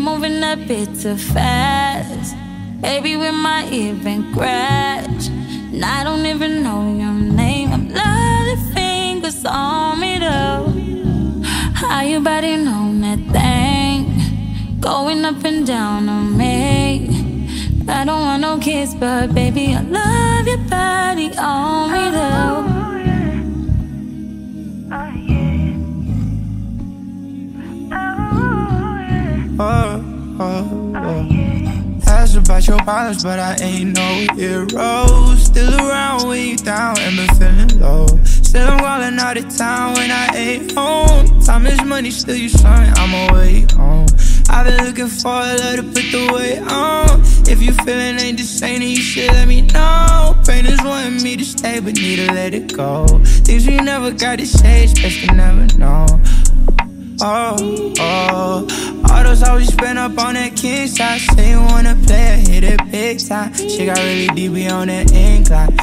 moving a bit too fast. Baby, with my earring scratch. And I don't even know your name. I'm bloody fingers on me though. How your body know that thing going up and down on me. I don't want no kiss, but baby, I love your body on me though. Ask about your problems, but I ain't no hero. Still around when you down and been feeling low. Still I'm rolling out of town when I ain't home. Time is money, still you son, I'm away home. I've been looking for a love to put the weight on. If you feeling ain't the same, then you should let me know. Pain is wanting me to stay, but need to let it go. Things we never got to say, it's best to never know. All those hours you spent up on that king side. Say you wanna play, I hit it big time. Shit got really deep, we on that incline.